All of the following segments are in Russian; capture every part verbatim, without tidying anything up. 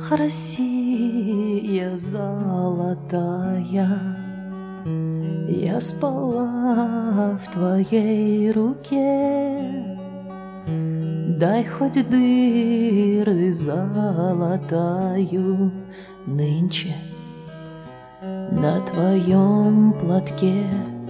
Ах, Россия золотая, я спала в твоей руке. Дай хоть дыры золотаю нынче на твоем платке.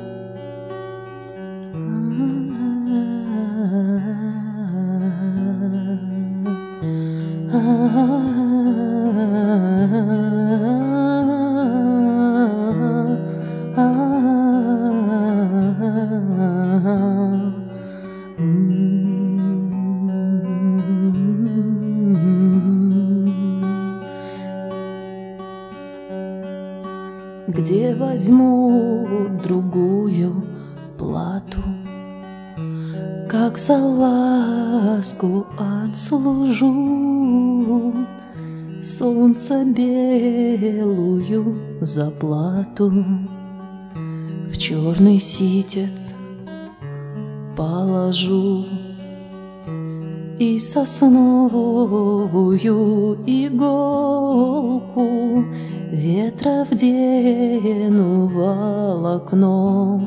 Где возьму другую плату, как за ласку отслужу солнце белую заплату в черный ситец положу и сосновую иголку ветра вдену волокно.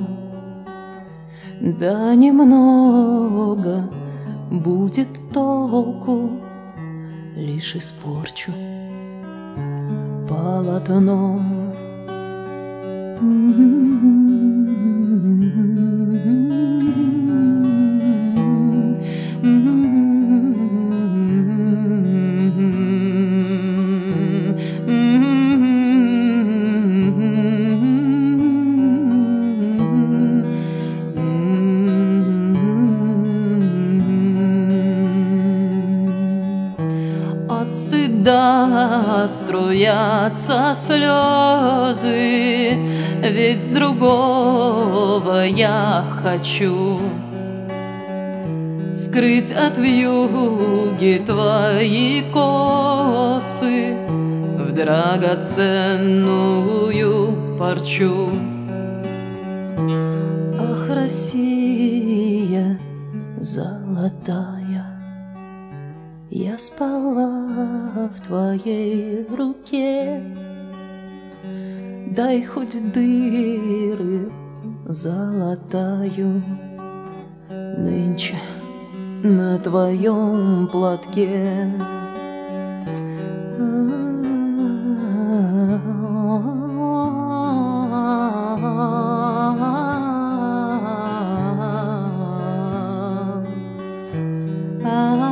Да немного будет толку, лишь испорчу полотно. От стыда струятся слезы, ведь с другого я хочу скрыть от вьюги твои косы в драгоценную парчу. Ах, Россия золотая, я спала в твоей руке. Дай хоть дыры золотаю нынче на твоем платке. А